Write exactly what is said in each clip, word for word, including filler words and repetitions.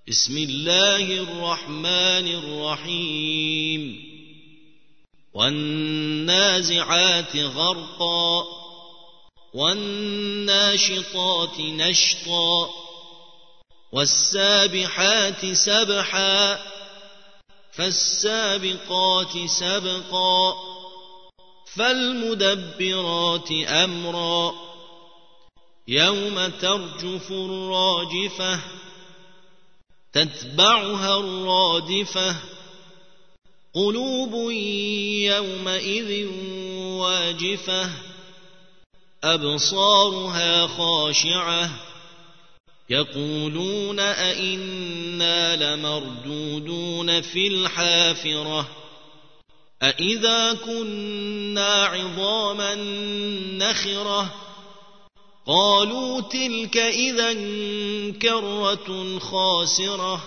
بسم الله الرحمن الرحيم والنازعات غرقا والناشطات نشطا والسابحات سبحا فالسابقات سبقا فالمدبرات أمرا يوم ترجف الراجفة تتبعها الرادفة قلوب يومئذ واجفة أبصارها خاشعة يقولون أئنا لمردودون في الحافرة أئذا كنا عظاما نخرة قالوا تلك إذا كرة خاسرة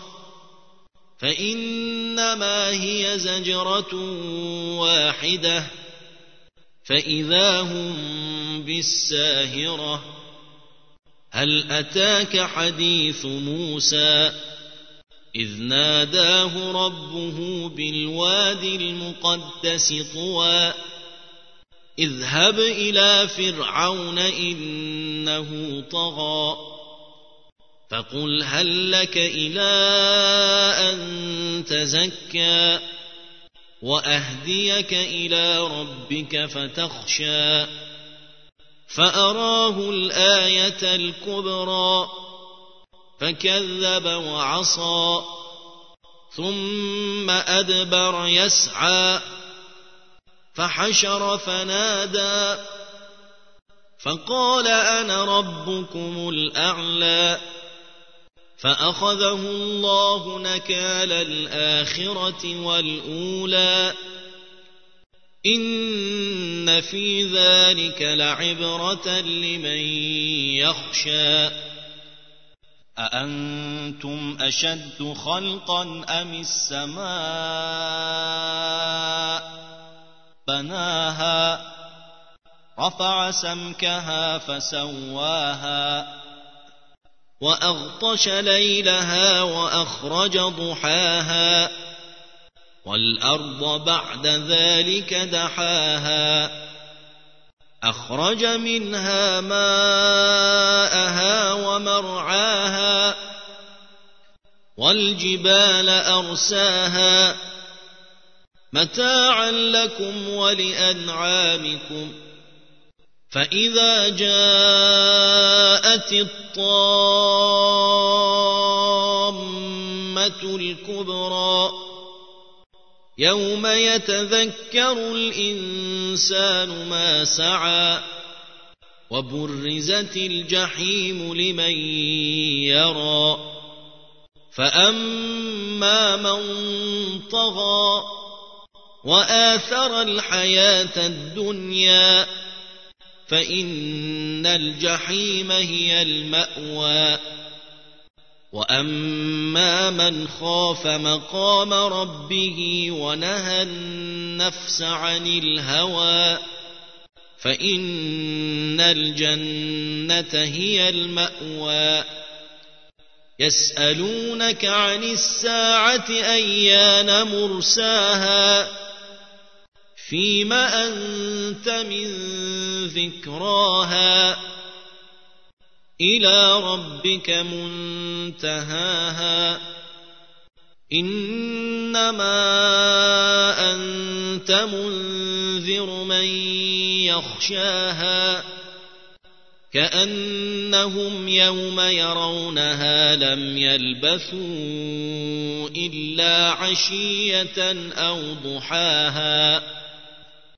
فإنما هي زجرة واحدة فإذا هم بالساهرة هل أتاك حديث موسى إذ ناداه ربه بالوادي المقدس طوى اذهب إلى فرعون إنه طغى فقل هل لك إلى أن تزكى وأهديك إلى ربك فتخشى فأراه الآية الكبرى فكذب وعصى ثم أدبر يسعى فحشر فنادى فقال أنا ربكم الأعلى فأخذه الله نكال الآخرة والأولى إن في ذلك لعبرة لمن يخشى أأنتم أشد خلقا أم السماء بناها رفع سمكها فسواها وأغطش ليلها وأخرج ضحاها والأرض بعد ذلك دحاها أخرج منها ماءها ومرعاها والجبال أرساها متاعا لكم ولأنعامكم فإذا جاءت الطامة الكبرى يوم يتذكر الإنسان ما سعى وبرزت الجحيم لمن يرى فأما من طغى وآثر الحياة الدنيا فإن الجحيم هي المأوى وأما من خاف مقام ربه ونهى النفس عن الهوى فإن الجنة هي المأوى يسألونك عن الساعة أيان مرساها فيم أنت من ذكراها إلى ربك منتهاها إنما أنت منذر من يخشاها كأنهم يوم يرونها لم يلبثوا إلا عشية أو ضحاها